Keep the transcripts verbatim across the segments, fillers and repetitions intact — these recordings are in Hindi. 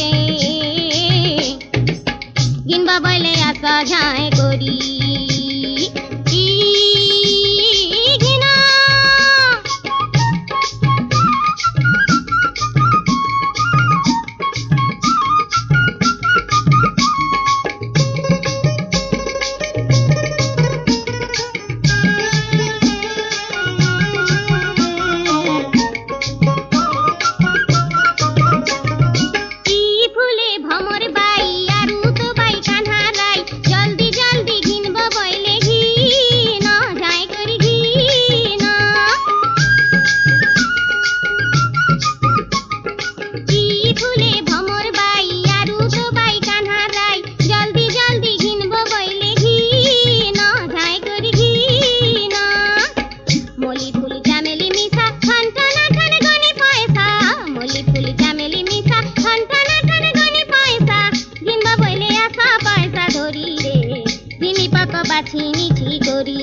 गिनबा बले आशा झाए करी बाछिनी ठी करी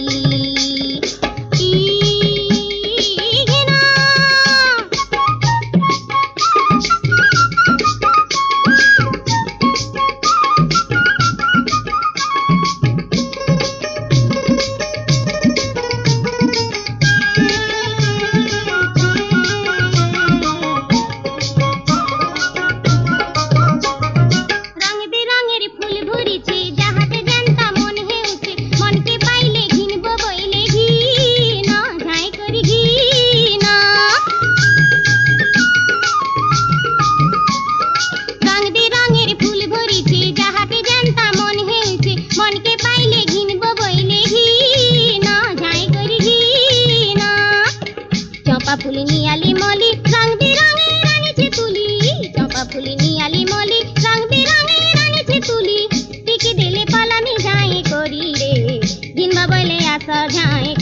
चंपा फूली नियाली मौली रंग बिरंगे रानी छे तुली चंपा फूली नियाली मौली रंग बिरंगे रानी छे तुली टिके दिले पाला में जाए करी रे गिनबा बले आशा झाए